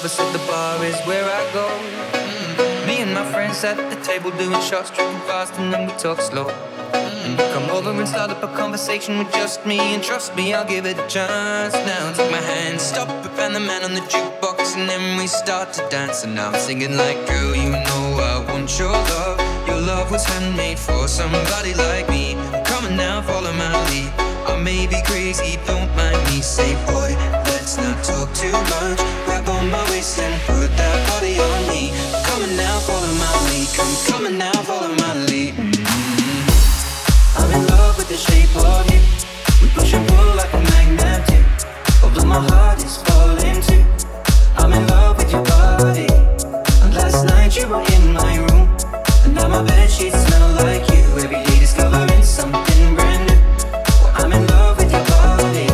opposite the bar is where I go. Me and my friends at the table doing shots, drinking fast, and then we talk slow. And you come over and start up a conversation with just me, and trust me, I'll give it a chance. Now take my hand, stop it, and the man on the jukebox, and then we start to dance. And I'm singing like, girl, you know I want your love. Your love was handmade for somebody like me. Come on now, follow my lead. I may be crazy, don't mind me. Say, boy, let's not talk too much. Grab on my waist and put that body on me. Come on now, follow my lead. Come on now, follow my lead. I'm in love with the shape of you. We push and pull like a magnet do. Although my heart is falling too. I'm in love with your body. And last night you were in my room, and now my bedsheets smell like you. Every day discovering something brand new. Well, I'm in love with your body.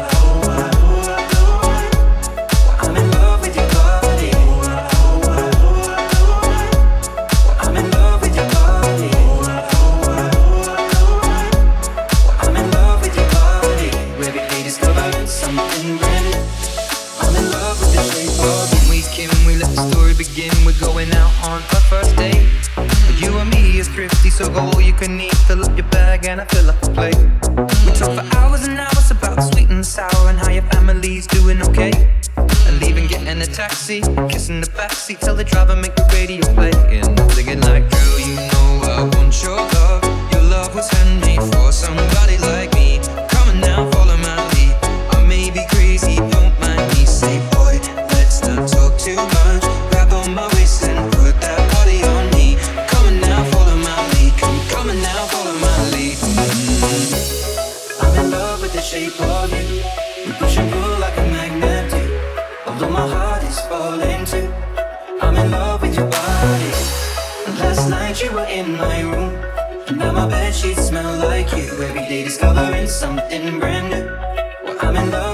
I'm in love with your body. I'm in love with your body. I'm in love with your body. Every day discovering something brand new. I'm in love with the shape of you. We let the story begin. We're going out on our first date. You and me is thrifty, so go all you can eat. Fill up your bag and I fill up the plate. We talk for hours and hours about the sweet and the sour, and how your family's doing okay. And leaving, getting a taxi, kissing the backseat, tell the driver make the radio play. And I'm thinking like, girl, you know I want your love. Your love was handmade for somebody like me. Come on now, follow my lead. I may be crazy, don't mind me. Say, boy, let's not talk too much. Grab on my waist and put that body on me. Come on now, follow my lead. Come on now, follow my lead. I'm in love with the shape of you. We push and pull like a magnet do. Although my heart is falling too. I'm in love with your body. And last night you were in my room, and now my bedsheets smell like you. Every day discovering something brand new. Well, I'm in love